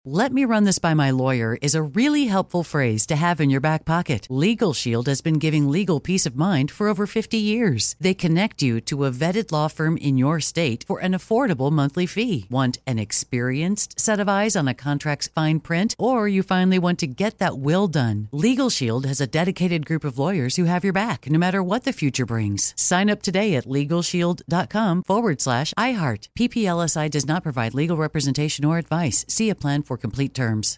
"Let me run this by my lawyer" is a really helpful phrase to have in your back pocket. Legal Shield has been giving legal peace of mind for over 50 years. They connect you to a vetted law firm in your state for an affordable monthly fee. Want an experienced set of eyes on a contract's fine print? Or you finally want to get that will done? Legal Shield has a dedicated group of lawyers who have your back, no matter what the future brings. Sign up today at LegalShield.com/iHeart. PPLSI does not provide legal representation or advice. See a plan for complete terms.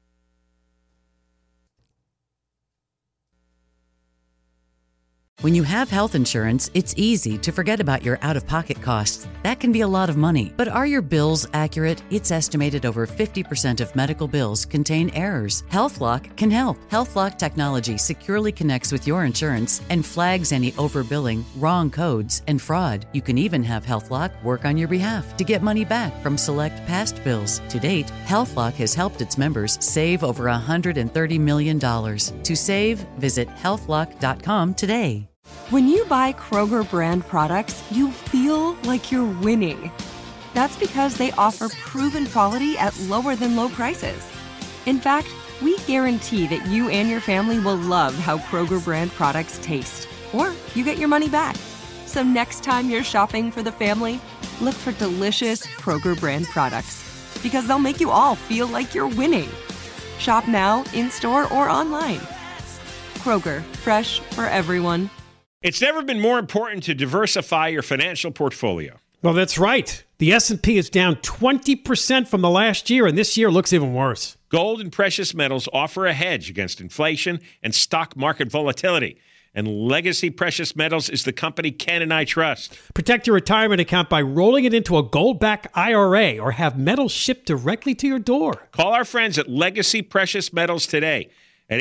When you have health insurance, it's easy to forget about your out-of-pocket costs. That can be a lot of money. But are your bills accurate? It's estimated over 50% of medical bills contain errors. HealthLock can help. HealthLock technology securely connects with your insurance and flags any overbilling, wrong codes, and fraud. You can even have HealthLock work on your behalf to get money back from select past bills. To date, HealthLock has helped its members save over $130 million. To save, visit healthlock.com today. When you buy Kroger brand products, you feel like you're winning. That's because they offer proven quality at lower than low prices. In fact, we guarantee that you and your family will love how Kroger brand products taste, or you get your money back. So next time you're shopping for the family, look for delicious Kroger brand products, because they'll make you all feel like you're winning. Shop now, in-store, or online. Kroger, fresh for everyone. It's never been more important to diversify your financial portfolio. Well, that's right. The S&P is down 20% from the last year, and this year looks even worse. Gold and precious metals offer a hedge against inflation and stock market volatility. And Legacy Precious Metals is the company Ken and I trust. Protect your retirement account by rolling it into a gold-backed IRA or have metals shipped directly to your door. Call our friends at Legacy Precious Metals today at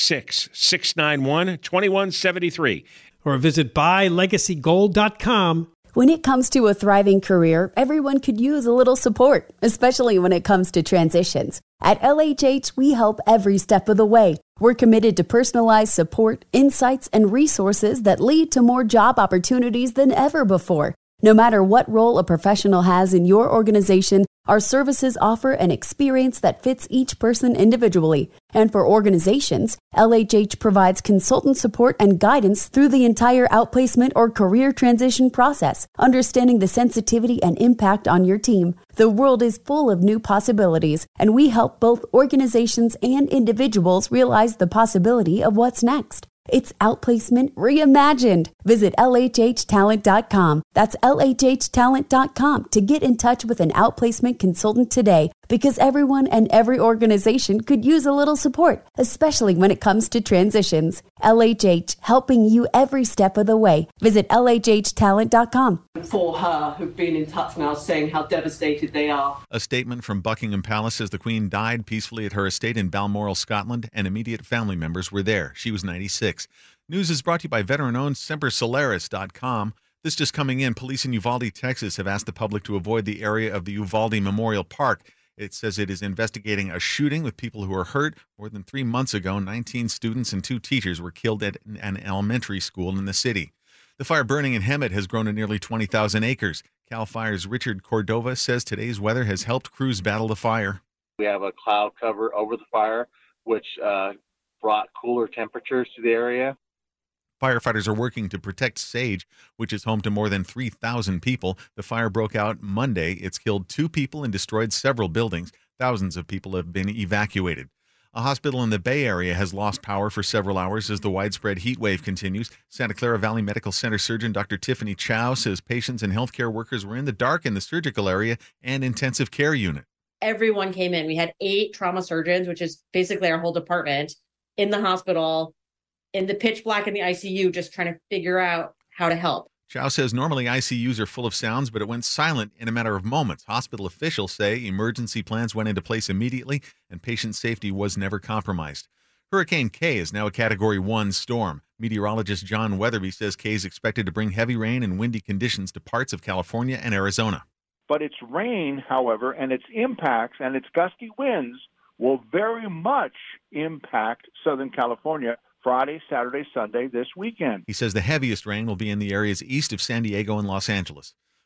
866-691-2173. Or visit buylegacygold.com. When it comes to a thriving career, everyone could use a little support, especially when it comes to transitions. At LHH, we help every step of the way. We're committed to personalized support, insights, and resources that lead to more job opportunities than ever before. No matter what role a professional has in your organization, our services offer an experience that fits each person individually. And for organizations, LHH provides consultant support and guidance through the entire outplacement or career transition process, understanding the sensitivity and impact on your team. The world is full of new possibilities, and we help both organizations and individuals realize the possibility of what's next. It's outplacement reimagined. Visit LHHtalent.com. That's LHHtalent.com to get in touch with an outplacement consultant today, because everyone and every organization could use a little support, especially when it comes to transitions. LHH, helping you every step of the way. Visit LHHtalent.com. For her, who've been in touch now saying how devastated they are. A statement from Buckingham Palace says the Queen died peacefully at her estate in Balmoral, Scotland, and immediate family members were there. She was 96. News is brought to you by veteran-owned SemperSolaris.com. This just coming in. Police in Uvalde, Texas have asked the public to avoid the area of the Uvalde Memorial Park. It says it is investigating a shooting with people who were hurt. More than 3 months ago, 19 students and 2 teachers were killed at an elementary school in the city. The fire burning in Hemet has grown to nearly 20,000 acres. CAL FIRE's Richard Cordova says today's weather has helped crews battle the fire. We have a cloud cover over the fire, which brought cooler temperatures to the area. Firefighters are working to protect Sage, which is home to more than 3,000 people. The fire broke out Monday. It's killed 2 people and destroyed several buildings. Thousands of people have been evacuated. A hospital in the Bay Area has lost power for several hours as the widespread heat wave continues. Santa Clara Valley Medical Center surgeon Dr. Tiffany Chow says patients and healthcare workers were in the dark in the surgical area and intensive care unit. Everyone came in. We had 8 trauma surgeons, which is basically our whole department, in the hospital, in the pitch black in the ICU, just trying to figure out how to help. Chow says normally ICUs are full of sounds, but it went silent in a matter of moments. Hospital officials say emergency plans went into place immediately and patient safety was never compromised. Hurricane Kay is now a Category 1 storm. Meteorologist John Weatherby says Kay is expected to bring heavy rain and windy conditions to parts of California and Arizona. But its rain, however, and its impacts and its gusty winds will very much impact Southern California Friday, Saturday, Sunday, this weekend. He says the heaviest rain will be in the areas east of San Diego and Los Angeles.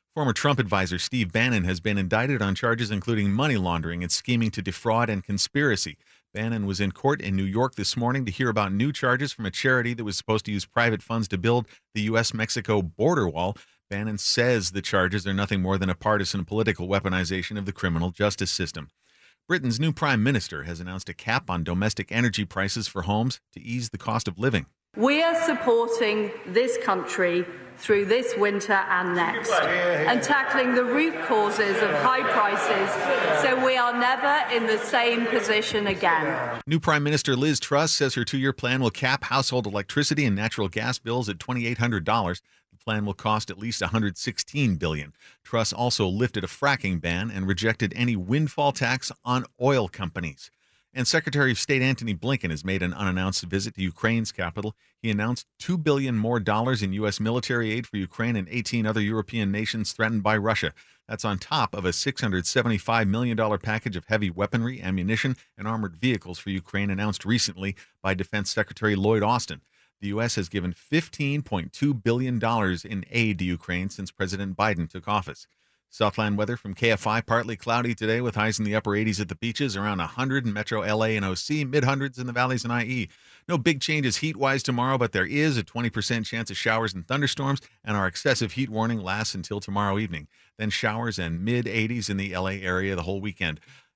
Former Trump advisor Steve Bannon has been indicted on charges including money laundering and scheming to defraud and conspiracy. Bannon was in court in New York this morning to hear about new charges from a charity that was supposed to use private funds to build the U.S.-Mexico border wall. Bannon says the charges are nothing more than a partisan political weaponization of the criminal justice system. Britain's new prime minister has announced a cap on domestic energy prices for homes to ease the cost of living. We are supporting this country through this winter and next, and tackling the root causes of high prices so we are never in the same position again. New Prime Minister Liz Truss says her 2-year plan will cap household electricity and natural gas bills at $2,800. The plan will cost at least $116 billion. Truss also lifted a fracking ban and rejected any windfall tax on oil companies. And Secretary of State Antony Blinken has made an unannounced visit to Ukraine's capital. He announced $2 billion more in U.S. military aid for Ukraine and 18 other European nations threatened by Russia. That's on top of a $675 million package of heavy weaponry, ammunition, and armored vehicles for Ukraine announced recently by Defense Secretary Lloyd Austin. The U.S. has given $15.2 billion in aid to Ukraine since President Biden took office. Southland weather from KFI, partly cloudy today with highs in the upper 80s at the beaches, around 100 in Metro LA and OC, mid-hundreds in the valleys and IE. No big changes heat-wise tomorrow, but there is a 20% chance of showers and thunderstorms, and our excessive heat warning lasts until tomorrow evening. Then showers and mid-80s in the LA area the whole weekend.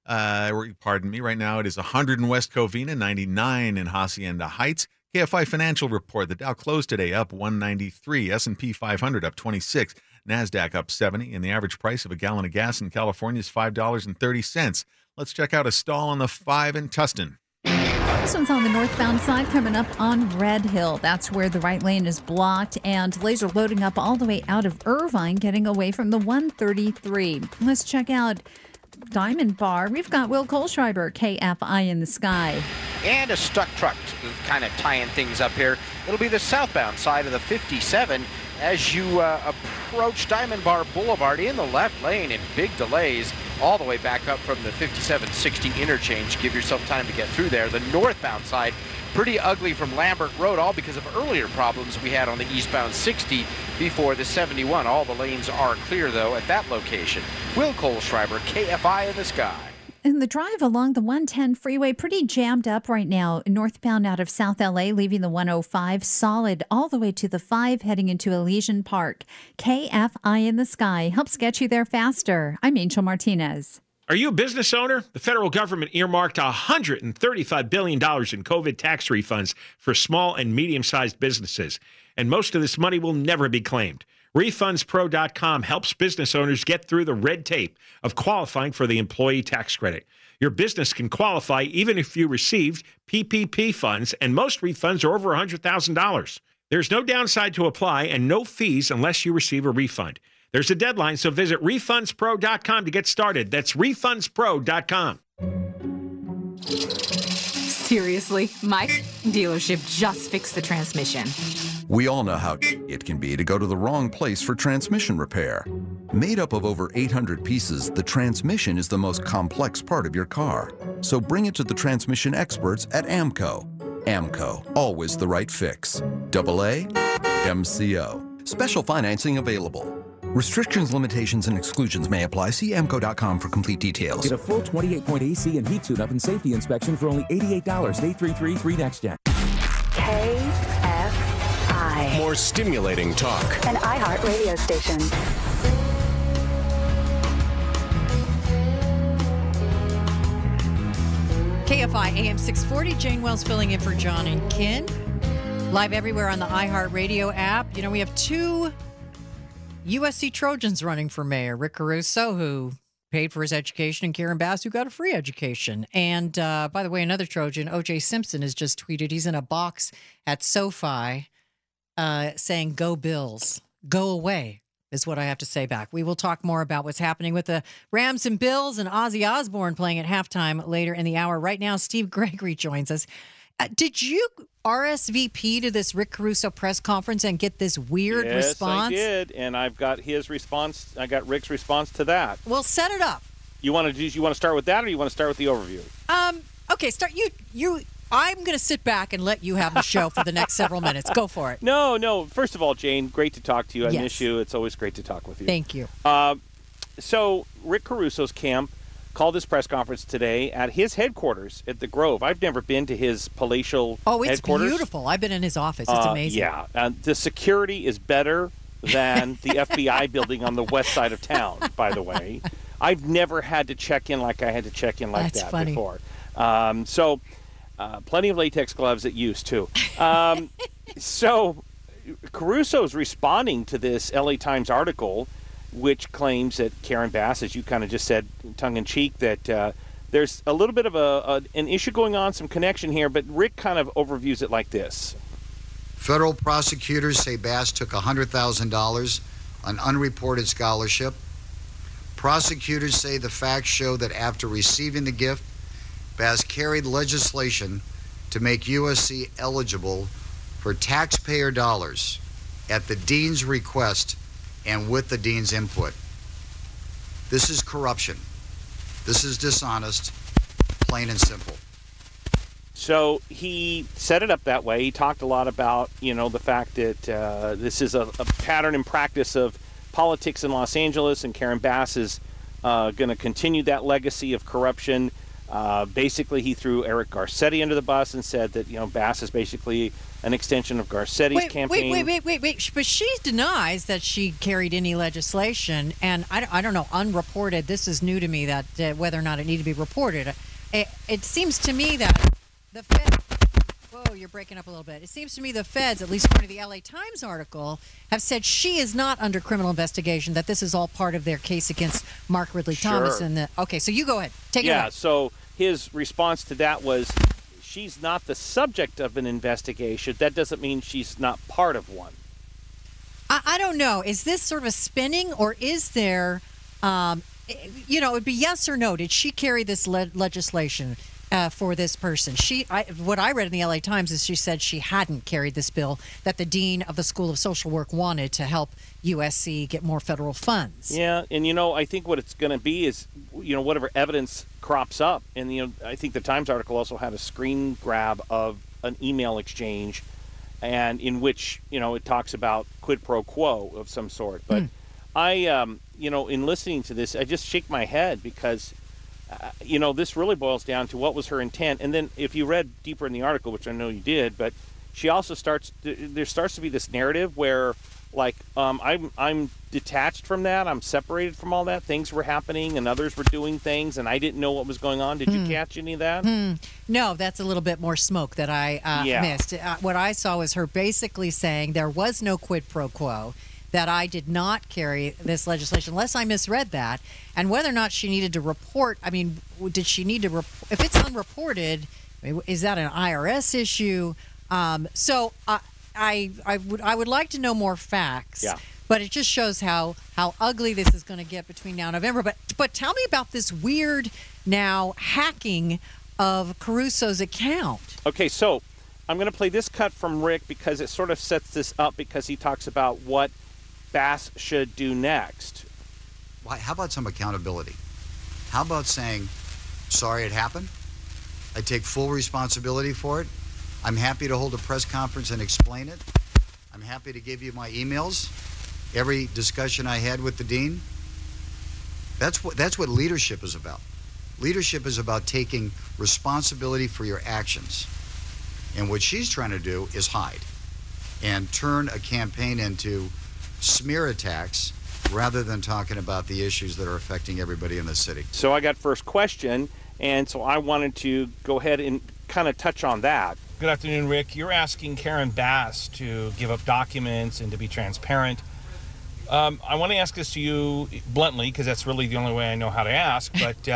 Pardon me, right now it is 100 in West Covina, 99 in Hacienda Heights. KFI financial report, the Dow closed today up 193, S&P 500 up 26, NASDAQ up 70, and the average price of a gallon of gas in California is $5.30. Let's check out a stall on the 5 in Tustin. This one's on the northbound side coming up on Red Hill. That's where the right lane is blocked, and laser loading up all the way out of Irvine, getting away from the 133. Let's check out Diamond Bar. We've got Will Kohlschreiber, KFI in the sky. And a stuck truck kind of tying things up here. It'll be the southbound side of the 57 as you approach Diamond Bar Boulevard in the left lane, and big delays all the way back up from the 5760 interchange. Give yourself time to get through there. The northbound side, pretty ugly from Lambert Road, all because of earlier problems we had on the eastbound 60 before the 71. All the lanes are clear, though, at that location. Will Kohlschreiber, KFI in the sky. And the drive along the 110 freeway, pretty jammed up right now. Northbound out of South LA, leaving the 105, solid all the way to the 5, heading into Elysian Park. KFI in the sky helps get you there faster. I'm Angel Martinez. Are you a business owner? The federal government earmarked $135 billion in COVID tax refunds for small and medium-sized businesses, and most of this money will never be claimed. RefundsPro.com helps business owners get through the red tape of qualifying for the employee tax credit. Your business can qualify even if you received PPP funds, and most refunds are over $100,000. There's no downside to apply and no fees unless you receive a refund. There's a deadline, so visit RefundsPro.com to get started. That's RefundsPro.com. Seriously, my dealership just fixed the transmission. We all know how it can be to go to the wrong place for transmission repair. Made up of over 800 pieces, the transmission is the most complex part of your car. So bring it to the transmission experts at AMCO. AMCO, always the right fix. AA MCO. Special financing available. Restrictions, limitations, and exclusions may apply. See AMCO.com for complete details. Get a full 28-point AC and heat tune-up and safety inspection for only $88. 833 NextGen. KFI. More stimulating talk. An iHeart radio station. KFI AM 640. Jane Wells filling in for John and Ken. Live everywhere on the iHeart radio app. You know, we have two USC Trojans running for mayor. Rick Caruso, who paid for his education, and Karen Bass, who got a free education. And by the way, another Trojan, O.J. Simpson, has just tweeted he's in a box at SoFi saying, "Go Bills, go away," is what I have to say back. We will talk more about what's happening with the Rams and Bills and Ozzy Osbourne playing at halftime later in the hour. Right now, Steve Gregory joins us. Did you RSVP to this Rick Caruso press conference and get this weird response? Yes, I did, and I've got his response. I got Rick's response to that. Well, set it up. You want to start with that, or you want to start with the overview? Okay, start. I'm going to sit back and let you have the show for the next several minutes. Go for it. No. First of all, Jane, great to talk to you. I Yes. miss you. It's always great to talk with you. Thank you. So Rick Caruso's camp called his press conference today at his headquarters at the Grove. I've never been to his palatial headquarters. Beautiful. I've been in his office. It's amazing. Yeah. The security is better than the FBI building on the west side of town, by the way. I've never had to check in like I had to check in like That's that funny. before. Plenty of latex gloves at use, too. So Caruso's responding to this LA Times article, which claims that Karen Bass, as you kind of just said, tongue-in-cheek, that there's a little bit of an issue going on, some connection here, but Rick kind of overviews it like this. Federal prosecutors say Bass took $100,000 on unreported scholarship. Prosecutors say the facts show that after receiving the gift, Bass carried legislation to make USC eligible for taxpayer dollars at the dean's request and with the dean's input. This is corruption. This is dishonest, plain and simple. So he set it up that way. He talked a lot about, the fact that this is a pattern and practice of politics in Los Angeles, and Karen Bass is going to continue that legacy of corruption. Basically, he threw Eric Garcetti under the bus and said that, Bass is basically an extension of Garcetti's campaign. Wait. But she denies that she carried any legislation, and I don't know, unreported. This is new to me, that whether or not it needed to be reported. It seems to me that the Fed... Whoa, you're breaking up a little bit. It seems to me the feds, at least according to the LA Times article, have said she is not under criminal investigation, that this is all part of their case against Mark Ridley Thomas. Okay, so you go ahead. Take it away. Yeah, so his response to that was, she's not the subject of an investigation. That doesn't mean she's not part of one. I don't know. Is this sort of a spinning, or is there, it would be yes or no. Did she carry this legislation for this person? What I read in the LA Times is she said she hadn't carried this bill that the dean of the School of Social Work wanted to help USC get more federal funds. Yeah, and I think what it's going to be is, whatever evidence crops up, and I think the Times article also had a screen grab of an email exchange, and in which it talks about quid pro quo of some sort. But I, in listening to this, I just shake my head because. This really boils down to what was her intent. And then if you read deeper in the article, which I know you did, but she also there starts to be this narrative where, like, I'm detached from that. I'm separated from all that. Things were happening and others were doing things, and I didn't know what was going on. Did you catch any of that? No, that's a little bit more smoke that I missed. What I saw was her basically saying there was no quid pro quo, that I did not carry this legislation, unless I misread that. And whether or not she needed to report, did she need to if it's unreported, is that an IRS issue? So I would like to know more facts. Yeah. But it just shows how ugly this is going to get between now and November. But tell me about this weird now hacking of Caruso's account. Okay, so I'm going to play this cut from Rick because it sort of sets this up, because he talks about what Bass should do next. Why? How about some accountability? How about saying, sorry it happened? I take full responsibility for it. I'm happy to hold a press conference and explain it. I'm happy to give you my emails. Every discussion I had with the dean. That's what leadership is about. Leadership is about taking responsibility for your actions. And what she's trying to do is hide and turn a campaign into smear attacks rather than talking about the issues that are affecting everybody in the city. So I got first question, and so I wanted to go ahead and kind of touch on that. Good afternoon, Rick. You're asking Karen Bass to give up documents and to be transparent. I want to ask this to you bluntly, because that's really the only way I know how to ask, but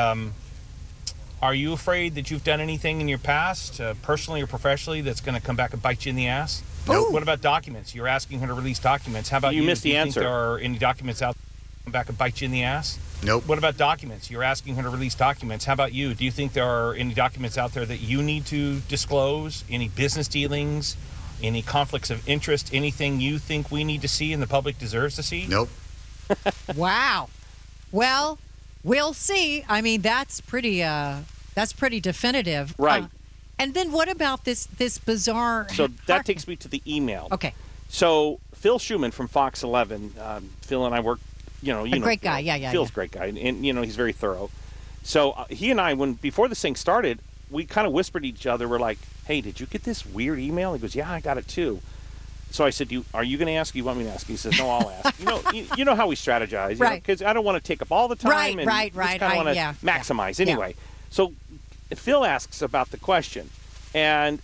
are you afraid that you've done anything in your past, personally or professionally, that's going to come back and bite you in the ass? Nope. What about documents? You're asking her to release documents. How about you? You missed the Do answer. you think there are any documents out there that come back and bite you in the ass? Nope. What about documents? You're asking her to release documents. How about you? Do you think there are any documents out there that you need to disclose? Any business dealings? Any conflicts of interest? Anything you think we need to see and the public deserves to see? Nope. Wow. Well, we'll see. That's pretty definitive. Right. And then what about this bizarre? So that takes me to the email. Okay. So Phil Schumann from Fox 11, Phil and I work, great guy. Yeah. Phil's a great guy, and he's very thorough. So he and I, before this thing started, we kind of whispered to each other. We're like, "Hey, did you get this weird email?" He goes, "Yeah, I got it too." So I said, "Are you going to ask? Or you want me to ask?" He says, "No, I'll ask." You know how we strategize, right? Because I don't want to take up all the time, right. Just kind of want to maximize anyway. Yeah. So Phil asks about the question, and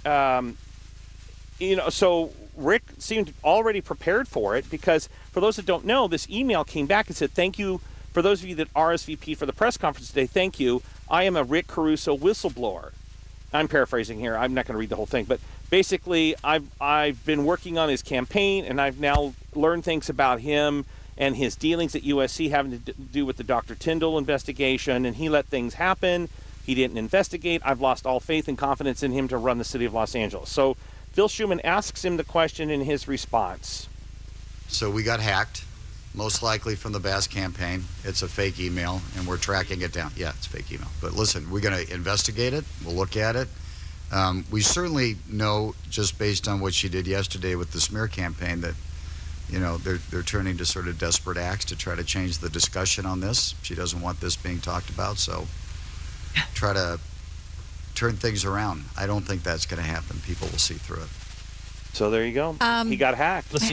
so Rick seemed already prepared for it, because for those that don't know, this email came back and said, "Thank you for those of you that RSVP for the press conference today. Thank you. I am a Rick Caruso whistleblower." I'm paraphrasing here. I'm not going to read the whole thing, but basically, I've been working on his campaign, and I've now learned things about him and his dealings at USC having to do with the Dr. Tyndall investigation, and he let things happen. He didn't investigate. I've lost all faith and confidence in him to run the city of Los Angeles. So Phil Schumann asks him the question in his response. So we got hacked, most likely from the Bass campaign. It's a fake email, and we're tracking it down. Yeah, it's fake email. But listen, we're going to investigate it. We'll look at it. We certainly know, just based on what she did yesterday with the smear campaign, that they're turning to sort of desperate acts to try to change the discussion on this. She doesn't want this being talked about, so try to turn things around. I don't think that's going to happen. People will see through it. So there you go. He got hacked. I'm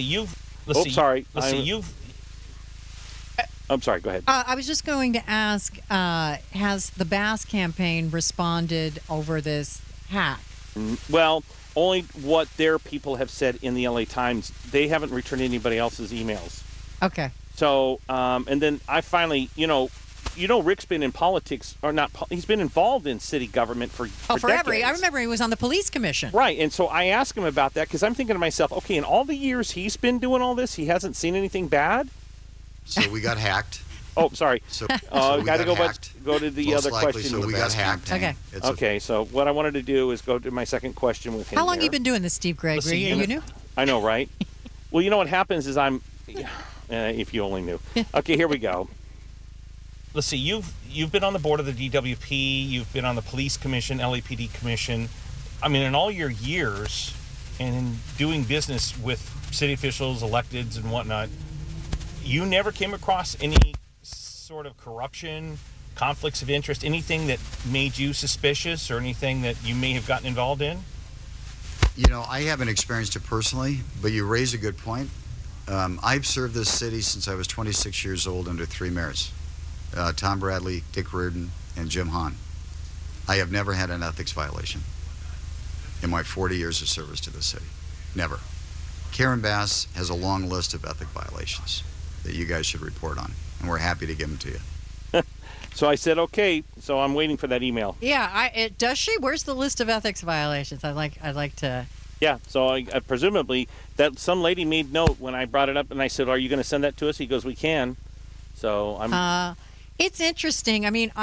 sorry. Go ahead. I was just going to ask: has the Bass campaign responded over this hack? Well, only what their people have said in the LA Times. They haven't returned anybody else's emails. Okay. So, and then I finally, Rick's been in politics, or not, he's been involved in city government for forever. decades. I remember he was on the police commission. Right, and so I asked him about that, because I'm thinking to myself, okay, in all the years he's been doing all this, he hasn't seen anything bad? So we got hacked. Oh, sorry. So we got to go to the other question. So we got hacked. Okay. So what I wanted to do is go to my second question with him. How long have you been doing this, Steve Gregory? Are you new? I know, right? Well, what happens is if you only knew. Okay, here we go. Let's see. You've been on the board of the DWP. You've been on the police commission, LAPD commission. I mean, in all your years and in doing business with city officials, electeds, and whatnot, you never came across any sort of corruption, conflicts of interest, anything that made you suspicious or anything that you may have gotten involved in? I haven't experienced it personally, but you raise a good point. I've served this city since I was 26 years old under three mayors, Tom Bradley, Dick Reardon, and Jim Hahn. I have never had an ethics violation in my 40 years of service to the city. Never. Karen Bass has a long list of ethic violations that you guys should report on, and we're happy to give them to you. So I said, okay, so I'm waiting for that email. Yeah, does she? Where's the list of ethics violations? I'd like to... Yeah, so I presumably that some lady made note when I brought it up, and I said, are you going to send that to us? He goes, we can. So I'm... It's interesting. I mean,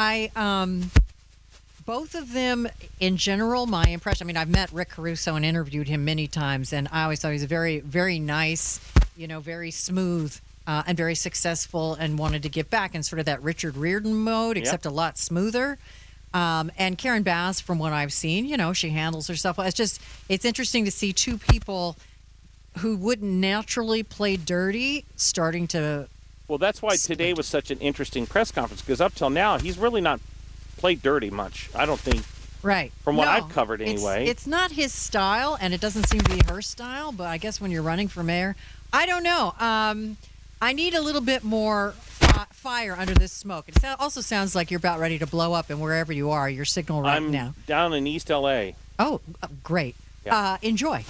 both of them, in general, my impression, I mean, I've met Rick Caruso and interviewed him many times, and I always thought he was a very, very nice, very smooth, and very successful, and wanted to give back in sort of that Richard Reardon mode, except a lot smoother. And Karen Bass, from what I've seen, she handles herself well. It's interesting to see two people who wouldn't naturally play dirty starting to... Well, that's why today was such an interesting press conference, because up till now, he's really not played dirty much, I don't think. Right. From what I've covered anyway. It's not his style, and it doesn't seem to be her style, but I guess when you're running for mayor, I don't know. I need a little bit more fire under this smoke. It also sounds like you're about ready to blow up, and wherever you are, your signal now. I'm down in East L.A. Oh, great. Yeah. Enjoy.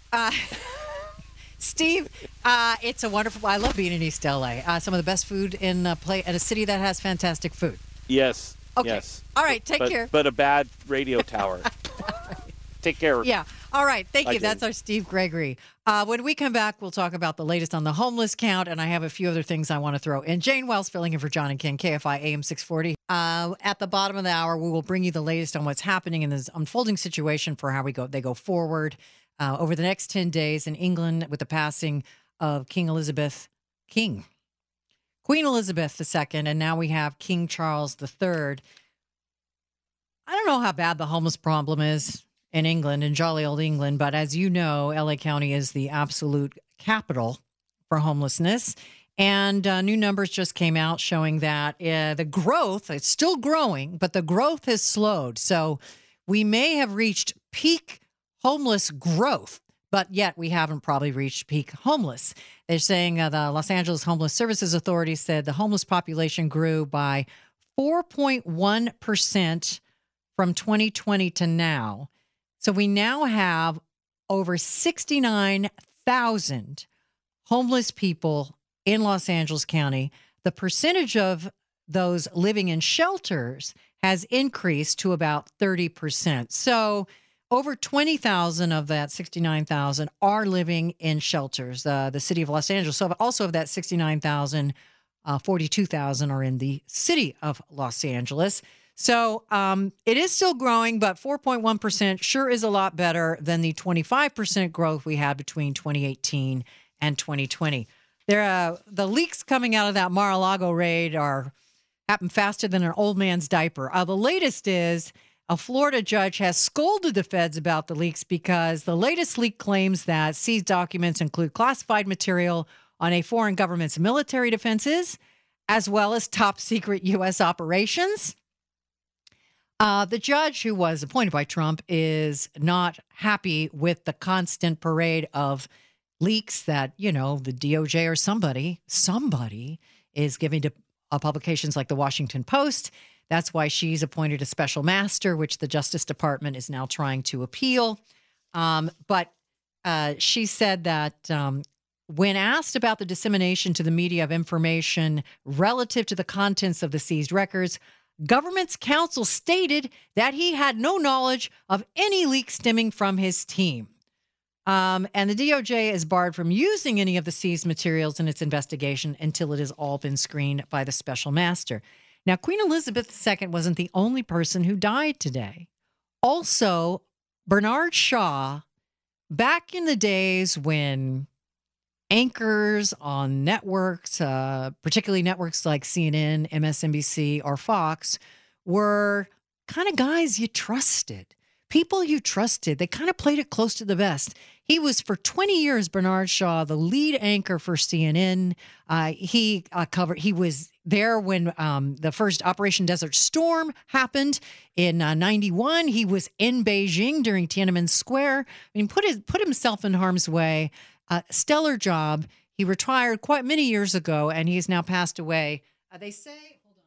Steve, it's a wonderful... I love being in East L.A. Some of the best food in a city that has fantastic food. Yes. Okay. Yes. All right, take care. But a bad radio tower. Take care. Yeah. All right. Thank you. Bye, That's our Steve Gregory. When we come back, we'll talk about the latest on the homeless count, and I have a few other things I want to throw in. Jane Wells filling in for John and Ken, KFI AM 640. At the bottom of the hour, we will bring you the latest on what's happening in this unfolding situation for how they go forward over the next 10 days in England with the passing of Queen Elizabeth II, and now we have King Charles III. I don't know how bad the homeless problem is in England, in jolly old England. But as you know, LA County is the absolute capital for homelessness. And new numbers just came out showing that the growth, it's still growing, but the growth has slowed. So we may have reached peak homeless growth, but yet we haven't probably reached peak homeless. They're saying the Los Angeles Homeless Services Authority said the homeless population grew by 4.1% from 2020 to now. So we now have over 69,000 homeless people in Los Angeles County. The percentage of those living in shelters has increased to about 30%. So over 20,000 of that 69,000 are living in shelters, the city of Los Angeles. So also of that 69,000, 42,000 are in the city of Los Angeles. So it is still growing, but 4.1% sure is a lot better than the 25% growth we had between 2018 and 2020. The leaks coming out of that Mar-a-Lago raid happen faster than an old man's diaper. The latest is a Florida judge has scolded the feds about the leaks because the latest leak claims that seized documents include classified material on a foreign government's military defenses, as well as top secret U.S. operations. The judge, who was appointed by Trump, is not happy with the constant parade of leaks that, the DOJ or somebody is giving to publications like the Washington Post. That's why she's appointed a special master, which the Justice Department is now trying to appeal. But she said that when asked about the dissemination to the media of information relative to the contents of the seized records, government's counsel stated that he had no knowledge of any leaks stemming from his team. And the DOJ is barred from using any of the seized materials in its investigation until it has all been screened by the special master. Now, Queen Elizabeth II wasn't the only person who died today. Also, Bernard Shaw, back in the days when anchors on networks, particularly networks like CNN, MSNBC, or Fox, were kind of guys you trusted. People you trusted. They kind of played it close to the vest. He was for 20 years, Bernard Shaw, the lead anchor for CNN. He was there when the first Operation Desert Storm happened in 91. He was in Beijing during Tiananmen Square. I mean, put himself in harm's way. Stellar job. He retired quite many years ago, and he has now passed away. They say, hold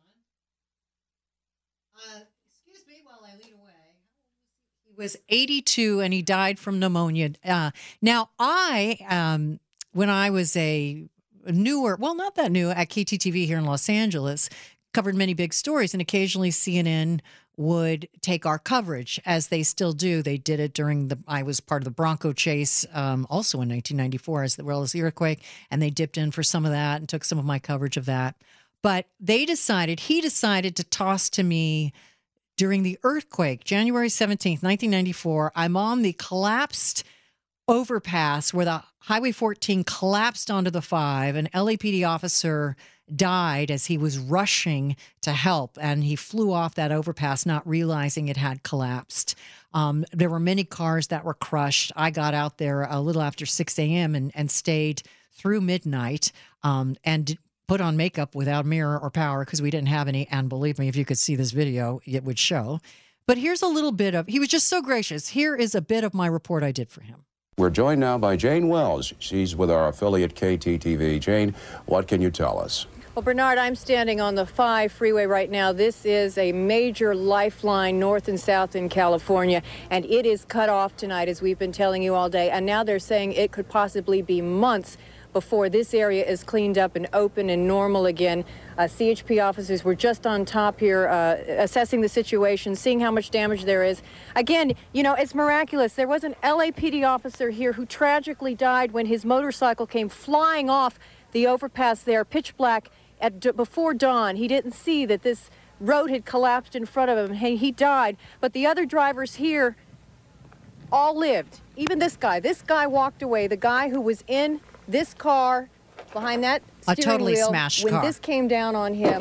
on. Excuse me while I lead away. He was 82, and he died from pneumonia. Now, when I was not that new, at KTTV here in Los Angeles, covered many big stories, and occasionally CNN would take our coverage, as they still do. They did it I was part of the Bronco chase, also in 1994, as well as the earthquake, and they dipped in for some of that and took some of my coverage of that. But he decided to toss to me during the earthquake, January 17th, 1994. I'm on the collapsed overpass where the Highway 14 collapsed onto the 5. An LAPD officer died as he was rushing to help, and he flew off that overpass not realizing it had collapsed. There were many cars that were crushed. I got out there a little after 6 a.m. and stayed through midnight and put on makeup without mirror or power because we didn't have any. And believe me, if you could see this video, it would show. But here's a little bit of, he was just so gracious. Here is a bit of my report I did for him. We're joined now by Jane Wells. She's with our affiliate KTTV. Jane, what can you tell us? Well, Bernard, I'm standing on the 5 freeway right now. This is a major lifeline north and south in California, and it is cut off tonight, as we've been telling you all day. And now they're saying it could possibly be months before this area is cleaned up and open and normal again. CHP officers were just on top here assessing the situation, seeing how much damage there is. Again, it's miraculous. There was an LAPD officer here who tragically died when his motorcycle came flying off the overpass there, pitch black, before dawn. He didn't see that this road had collapsed in front of him. He died. But the other drivers here all lived. Even this guy. This guy walked away. The guy who was in this car behind that steering totally wheel, smashed when car. this came down on him,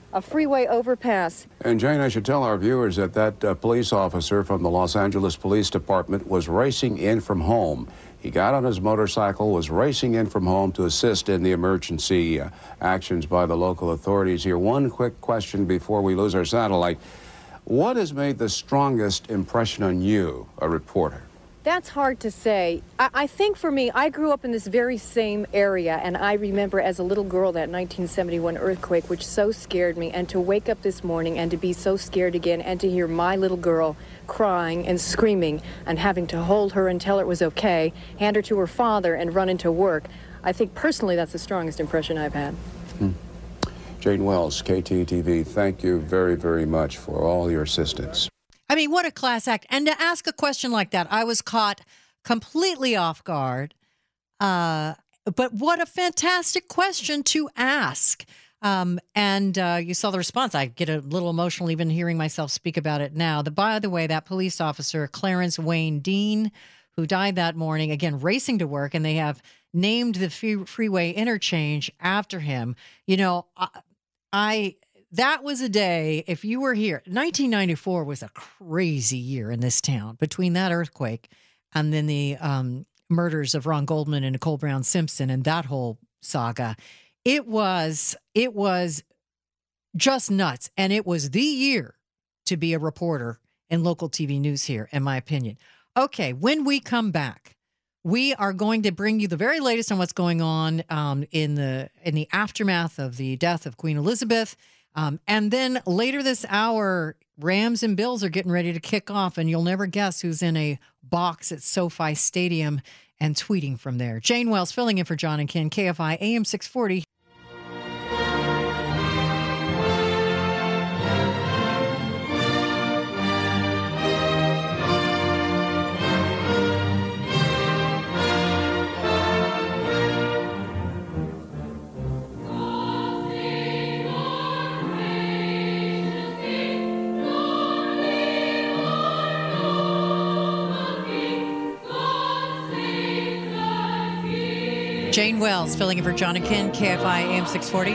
a freeway overpass. And Jane, I should tell our viewers that police officer from the Los Angeles Police Department was racing in from home. He got on his motorcycle, was racing in from home to assist in the emergency actions by the local authorities here. One quick question before we lose our satellite. What has made the strongest impression on you, a reporter? That's hard to say. I think for me, I grew up in this very same area, and I remember as a little girl that 1971 earthquake, which so scared me, and to wake up this morning and to be so scared again, and to hear my little girl crying and screaming and having to hold her and tell her it was okay, hand her to her father and run into work. I think personally that's the strongest impression I've had. Jane Wells, KTTV, thank you very, very much for all your assistance. I mean, what a class act. And to ask a question like that, I was caught completely off guard. But what a fantastic question to ask. And you saw the response. I get a little emotional even hearing myself speak about it now. By the way, that police officer, Clarence Wayne Dean, who died that morning, again, racing to work, and they have named the freeway interchange after him. You know, that was a day, if you were here, 1994 was a crazy year in this town between that earthquake and then the murders of Ron Goldman and Nicole Brown Simpson and that whole saga. It was just nuts. And it was the year to be a reporter in local TV news here, in my opinion. Okay, when we come back, we are going to bring you the very latest on what's going on in the aftermath of the death of Queen Elizabeth. And then later this hour, Rams and Bills are getting ready to kick off, and you'll never guess who's in a box at SoFi Stadium and tweeting from there. Jane Wells filling in for John and Ken, KFI AM 640. Jane Wells filling in for John and Ken, KFI AM 640.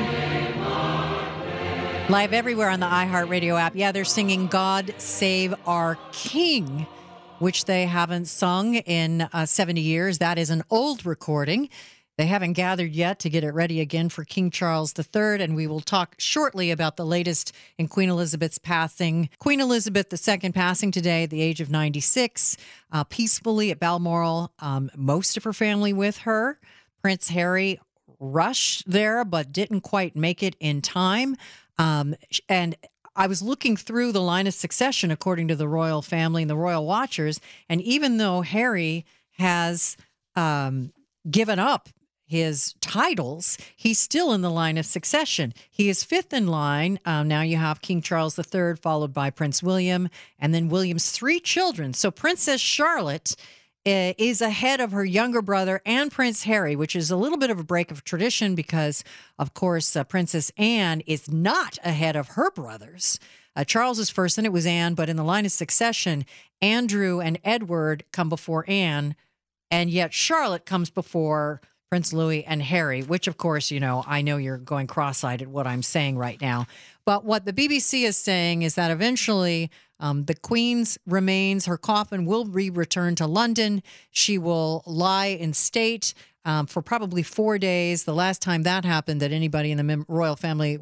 Live everywhere on the iHeartRadio app. Yeah, they're singing God Save Our King, which they haven't sung in 70 years. That is an old recording. They haven't gathered yet to get it ready again for King Charles III, and we will talk shortly about the latest in Queen Elizabeth's passing. Queen Elizabeth II passing today at the age of 96, peacefully at Balmoral, most of her family with her. Prince Harry rushed there, but didn't quite make it in time. And I was looking through the line of succession, according to the royal family and the royal watchers. And even though Harry has given up his titles, he's still in the line of succession. He is fifth in line. Now you have King Charles III, followed by Prince William, and then William's three children. So Princess Charlotte is ahead of her younger brother and Prince Harry, which is a little bit of a break of tradition because, of course, Princess Anne is not ahead of her brothers. Charles is first, and it was Anne, but in the line of succession, Andrew and Edward come before Anne, and yet Charlotte comes before Prince Louis and Harry, which, of course, you know, I know you're going cross-eyed at what I'm saying right now. But what the BBC is saying is that eventually the Queen's remains, her coffin will be returned to London. She will lie in state for probably 4 days. The last time that happened, that anybody in the royal family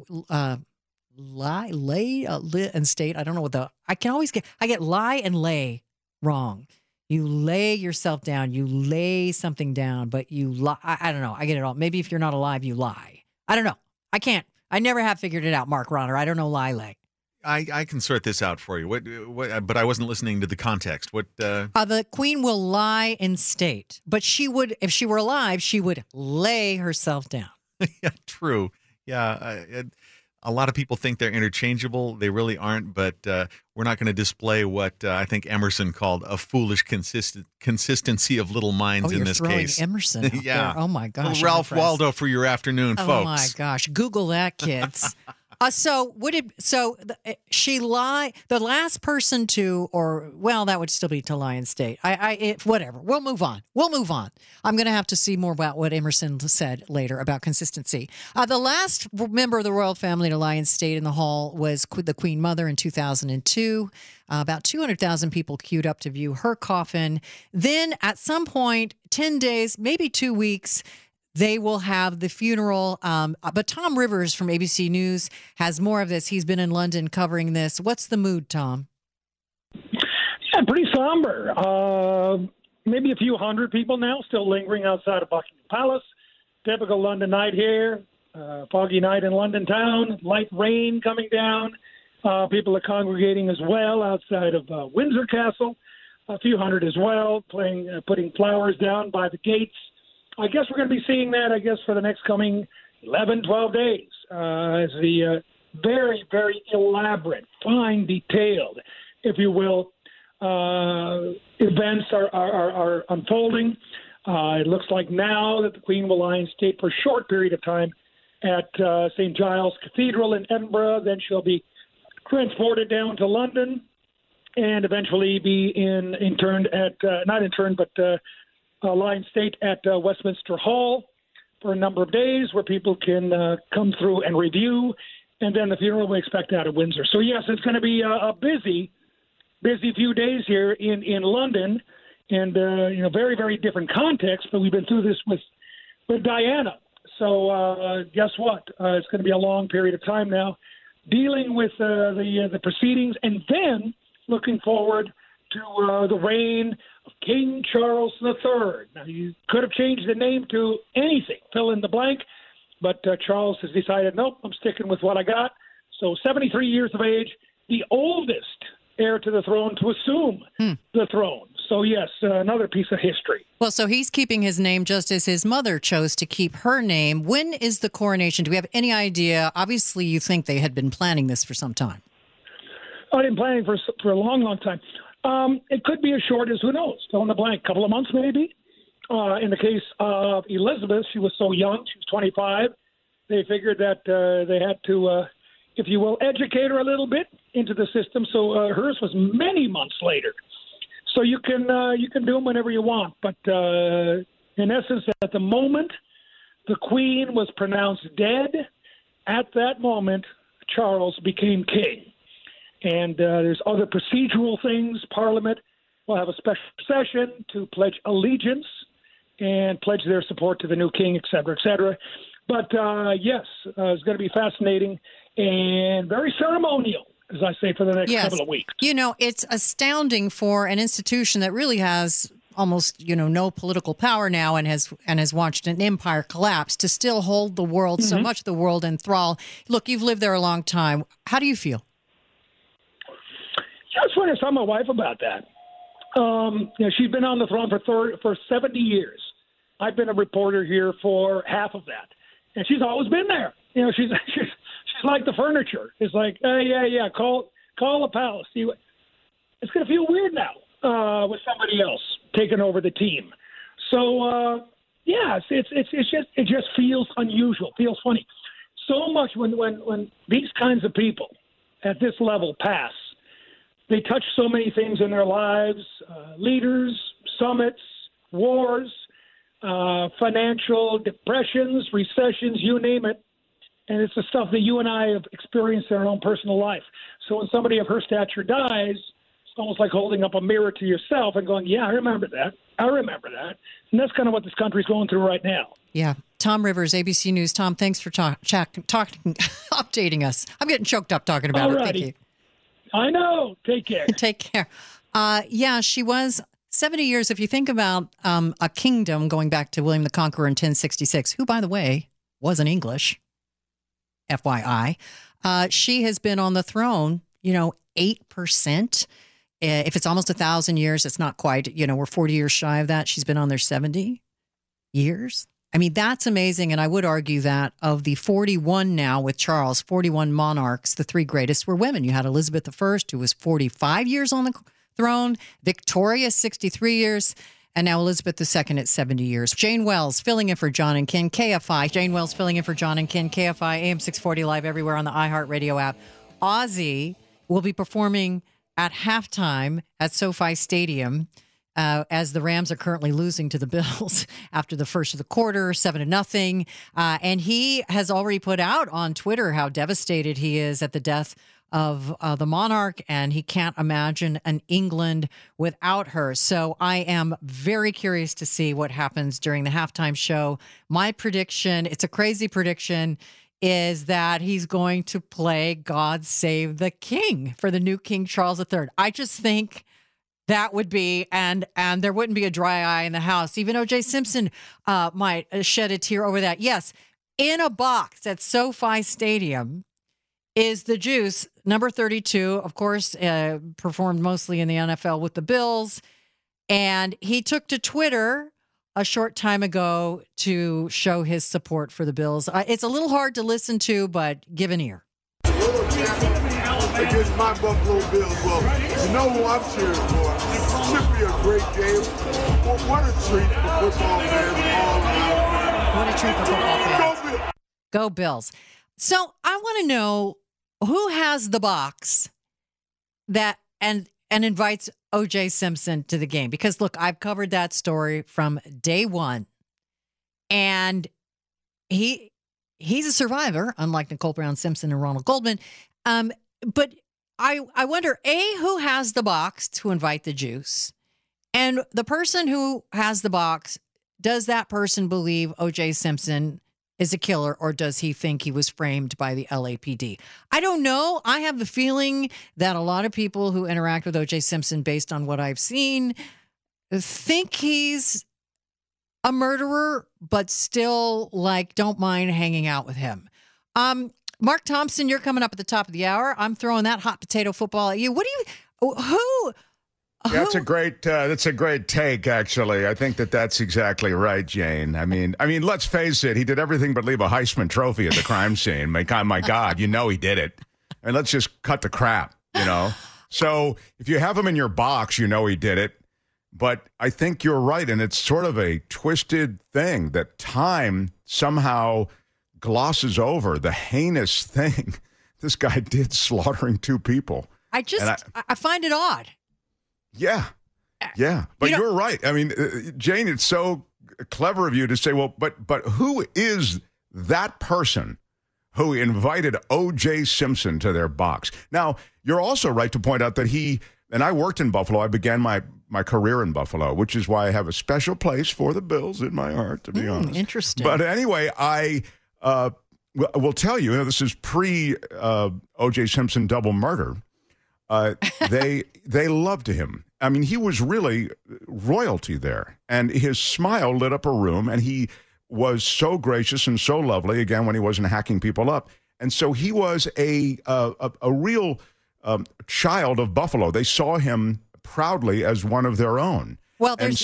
lay in state. I don't know what I get lie and lay wrong. You lay yourself down. You lay something down, but you lie. I don't know. I get it all. Maybe if you're not alive, you lie. I don't know. I can't. I never have figured it out, Mark Ronner. I don't know lay. I can sort this out for you. What? But I wasn't listening to the context. What? The Queen will lie in state, but she would, if she were alive, she would lay herself down. Yeah, true. Yeah, a lot of people think they're interchangeable. They really aren't. But we're not going to display what I think Emerson called a foolish consistency of little minds in this case. Emerson. Yeah. There. Oh my gosh. Ralph Waldo for your afternoon, folks. Oh my gosh. Google that, kids. She lie? The last person to, or well, that would still be to lie in state. Whatever. We'll move on. I'm going to have to see more about what Emerson said later about consistency. The last member of the royal family to lie in state in the hall was the Queen Mother in 2002. About 200,000 people queued up to view her coffin. Then, at some point, 10 days, maybe 2 weeks. They will have the funeral. But Tom Rivers from ABC News has more of this. He's been in London covering this. What's the mood, Tom? Yeah, pretty somber. Maybe a few hundred people now still lingering outside of Buckingham Palace. Typical London night here. Foggy night in London town. Light rain coming down. People are congregating as well outside of Windsor Castle. A few hundred as well, putting flowers down by the gates. I guess we're going to be seeing that, for the next coming 11, 12 days as the very, very elaborate, fine, detailed, if you will, events are unfolding. It looks like now that the Queen will lie in state for a short period of time at St. Giles Cathedral in Edinburgh. Then she'll be transported down to London and eventually be lie in state at Westminster Hall for a number of days where people can come through and review, and then the funeral we expect out of Windsor. So, yes, it's going to be a busy few days here in London, and, very, very different context, but we've been through this with Diana. So guess what? It's going to be a long period of time now dealing with the proceedings, and then looking forward to the reign of King Charles III. Now, you could have changed the name to anything, fill in the blank, but Charles has decided, nope, I'm sticking with what I got. So 73 years of age, the oldest heir to the throne to assume the throne. So, yes, another piece of history. Well, so he's keeping his name just as his mother chose to keep her name. When is the coronation? Do we have any idea? Obviously, you think they had been planning this for some time. I've been planning for a long, long time. It could be as short as, who knows, fill in the blank, couple of months maybe. In the case of Elizabeth, she was so young, she was 25. They figured that they had to, if you will, educate her a little bit into the system. So hers was many months later. So you can do them whenever you want. But in essence, at the moment the Queen was pronounced dead, at that moment, Charles became king. And there's other procedural things. Parliament will have a special session to pledge allegiance and pledge their support to the new king, et cetera, et cetera. But, yes, it's going to be fascinating and very ceremonial, as I say, for the next couple of weeks. It's astounding for an institution that really has almost, no political power now and has watched an empire collapse to still hold the world, so much of the world in thrall. Look, you've lived there a long time. How do you feel? I was trying to tell my wife about that. She's been on the throne for 70 years. I've been a reporter here for half of that, and she's always been there. She's like the furniture. It's like, yeah, call the palace. It's going to feel weird now with somebody else taking over the team. So it just feels unusual, feels funny. So much when these kinds of people at this level pass. They touch so many things in their lives, leaders, summits, wars, financial depressions, recessions, you name it. And it's the stuff that you and I have experienced in our own personal life. So when somebody of her stature dies, it's almost like holding up a mirror to yourself and going, yeah, I remember that. And that's kind of what this country's going through right now. Yeah. Tom Rivers, ABC News. Tom, thanks for updating us. I'm getting choked up talking about it. Thank you. I know. Take care. Take care. She was 70 years. If you think about a kingdom going back to William the Conqueror in 1066, who, by the way, wasn't English, FYI, she has been on the throne, 8%. If it's almost 1,000 years, it's not quite, we're 40 years shy of that. She's been on there 70 years. I mean, that's amazing. And I would argue that of the 41 now with Charles, 41 monarchs, the three greatest were women. You had Elizabeth I, who was 45 years on the throne, Victoria, 63 years, And now Elizabeth II at 70 years. Jane Wells filling in for John and Ken, KFI. Jane Wells filling in for John and Ken, KFI, AM 640 live everywhere on the iHeartRadio app. Ozzy will be performing at halftime at SoFi Stadium as the Rams are currently losing to the Bills after the first of the quarter, 7-0. And he has already put out on Twitter how devastated he is at the death of the monarch, and he can't imagine an England without her. So I am very curious to see what happens during the halftime show. My prediction, it's a crazy prediction, is that he's going to play God Save the King for the new King Charles III. I just think that would be, and there wouldn't be a dry eye in the house. Even O.J. Simpson might shed a tear over that. Yes, in a box at SoFi Stadium is the Juice, number 32, of course, performed mostly in the NFL with the Bills. And he took to Twitter a short time ago to show his support for the Bills. It's a little hard to listen to, but give an ear. Against my Buffalo Bills. Well, you know who I'm cheering for. Should be a great game. Well, what a treat for football fans all around. What a treat for football fans. Go Bills. So I want to know who has the box that and invites O.J. Simpson to the game. Because, look, I've covered that story from day one. And he's a survivor, unlike Nicole Brown Simpson and Ronald Goldman. But I wonder, A, who has the box to invite the Juice? And the person who has the box, does that person believe O.J. Simpson is a killer, or does he think he was framed by the LAPD? I don't know. I have the feeling that a lot of people who interact with O.J. Simpson, based on what I've seen, think he's a murderer, but still, don't mind hanging out with him. Mark Thompson, you're coming up at the top of the hour. I'm throwing that hot potato football at you. What do you? Who? That's a great take, actually. I think that's exactly right, Jane. I mean, let's face it. He did everything but leave a Heisman Trophy at the crime scene. My God, he did it. And let's just cut the crap, So if you have him in your box, he did it. But I think you're right, and it's sort of a twisted thing that time somehow glosses over the heinous thing this guy did, slaughtering 2 people. I find it odd. Yeah. But you're right. I mean, Jane, it's so clever of you to say, well, but who is that person who invited O.J. Simpson to their box? Now, you're also right to point out that and I worked in Buffalo. I began my career in Buffalo, which is why I have a special place for the Bills in my heart, to be honest. Interesting. But anyway, I will tell you, this is pre O.J. Simpson double murder. They loved him. I mean, he was really royalty there, and his smile lit up a room, and he was so gracious and so lovely, again, when he wasn't hacking people up. And so he was a real child of Buffalo. They saw him proudly as one of their own. Well, the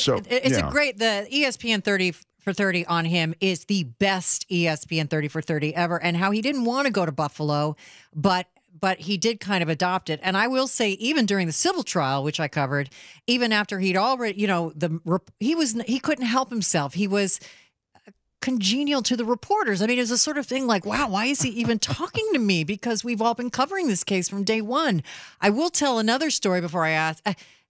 ESPN 30 for 30 on him is the best ESPN 30 for 30 ever, and how he didn't want to go to Buffalo, but he did kind of adopt it. And I will say, even during the civil trial, which I covered, even after he'd already, he couldn't help himself. He was congenial to the reporters. I mean, it was a sort of thing like, wow, why is he even talking to me? Because we've all been covering this case from day one. I will tell another story before I ask.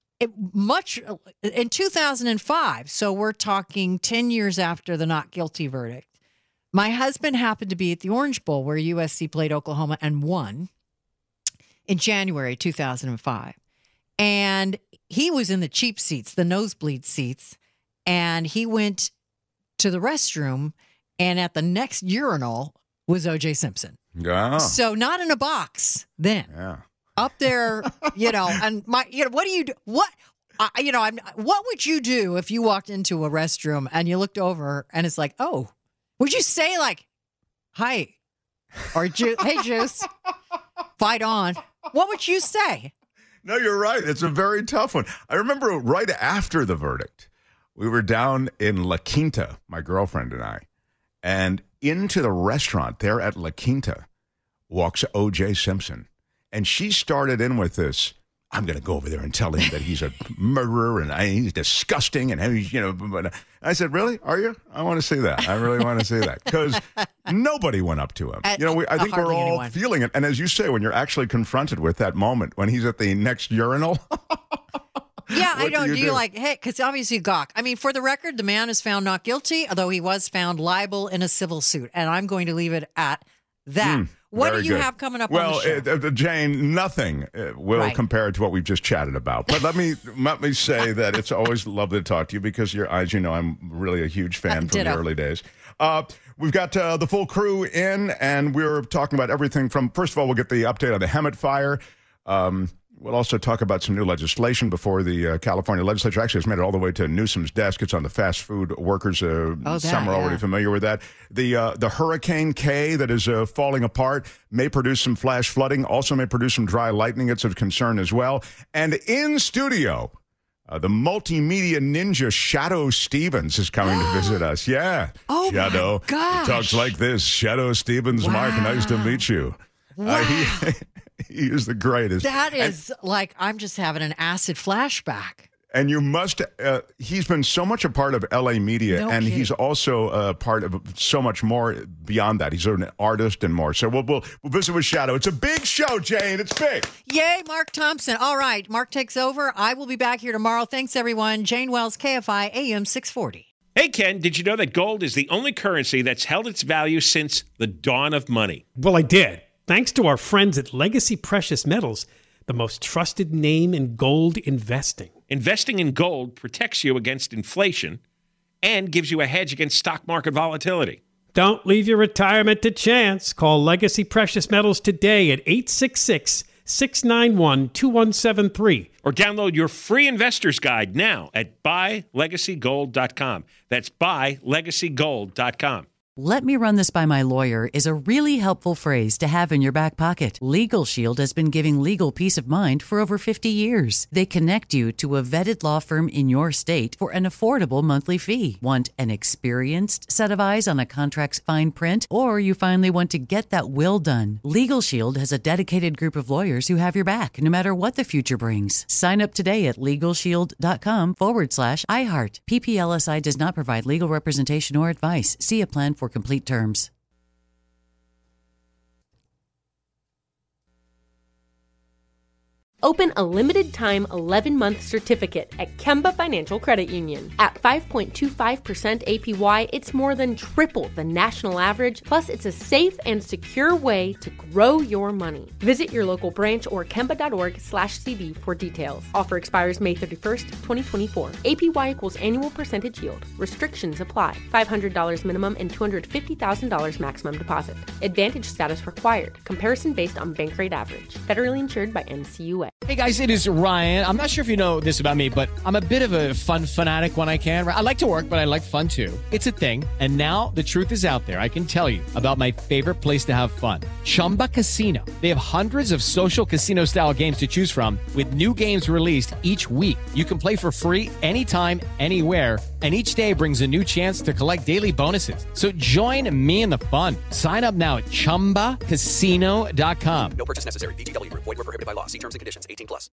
In 2005, so we're talking 10 years after the not guilty verdict, my husband happened to be at the Orange Bowl where USC played Oklahoma and won in January 2005. And he was in the cheap seats, the nosebleed seats, and he went to the restroom, and at the next urinal was O.J. Simpson. Yeah. So not in a box then. Yeah. Up there, and what do you do? What would you do if you walked into a restroom and you looked over and it's like, oh, would you say hi, or hey, Juice, fight on? What would you say? No, you're right. It's a very tough one. I remember right after the verdict, we were down in La Quinta, my girlfriend and I, and into the restaurant there at La Quinta walks O.J. Simpson. And she started in with this, I'm going to go over there and tell him that he's a murderer and he's disgusting and he's, but I said, really? Are you? I want to see that. I really want to see that because nobody went up to him. I think we're all feeling it. And as you say, when you're actually confronted with that moment, when he's at the next urinal. Yeah, I don't. Do you like, hey, because obviously gawk. I mean, for the record, the man is found not guilty, although he was found liable in a civil suit. And I'm going to leave it at that. What do you have coming up on the show? Jane, nothing will compare to what we've just chatted about. But let me say that it's always lovely to talk to you because as you know, I'm really a huge fan from the early days. We've got the full crew in, and we're talking about everything from, first of all, we'll get the update on the Hemet fire. We'll also talk about some new legislation before the California legislature actually has made it all the way to Newsom's desk. It's on the fast food workers. Some are already familiar with that. The Hurricane K that is falling apart may produce some flash flooding, also may produce some dry lightning. It's of concern as well. And in studio, the multimedia ninja Shadoe Stevens is coming to visit us. Yeah. Oh, Shadoe. my gosh. He talks like this. Shadoe Stevens, wow. Mark, nice to meet you. Wow. He is the greatest. That is like I'm just having an acid flashback. And you must, he's been so much a part of LA media, and he's also a part of so much more beyond that. He's an artist and more. So we'll visit with Shadoe. It's a big show, Jane. It's big. Yay, Mark Thompson. All right, Mark takes over. I will be back here tomorrow. Thanks, everyone. Jane Wells, KFI, AM 640. Hey, Ken, did you know that gold is the only currency that's held its value since the dawn of money? Well, I did. Thanks to our friends at Legacy Precious Metals, the most trusted name in gold investing. Investing in gold protects you against inflation and gives you a hedge against stock market volatility. Don't leave your retirement to chance. Call Legacy Precious Metals today at 866-691-2173. Or download your free investor's guide now at buylegacygold.com. That's buylegacygold.com. "Let me run this by my lawyer" is a really helpful phrase to have in your back pocket. Legal Shield has been giving legal peace of mind for over 50 years. They connect you to a vetted law firm in your state for an affordable monthly fee. Want an experienced set of eyes on a contract's fine print? Or you finally want to get that will done? Legal Shield has a dedicated group of lawyers who have your back, no matter what the future brings. Sign up today at LegalShield.com/iHeart. PPLSI does not provide legal representation or advice. See a plan for complete terms. Open a limited-time 11-month certificate at Kemba Financial Credit Union. At 5.25% APY, it's more than triple the national average, plus it's a safe and secure way to grow your money. Visit your local branch or kemba.org/cb for details. Offer expires May 31st, 2024. APY equals annual percentage yield. Restrictions apply. $500 minimum and $250,000 maximum deposit. Advantage status required. Comparison based on bank rate average. Federally insured by NCUA. Hey guys, it is Ryan. I'm not sure if you know this about me, but I'm a bit of a fun fanatic when I can. I like to work, but I like fun too. It's a thing. And now the truth is out there. I can tell you about my favorite place to have fun. Chumba Casino. They have hundreds of social casino style games to choose from with new games released each week. You can play for free anytime, anywhere. And each day brings a new chance to collect daily bonuses. So join me in the fun. Sign up now at ChumbaCasino.com. No purchase necessary. VGW Group. Void where prohibited by law. See terms and conditions. 18+.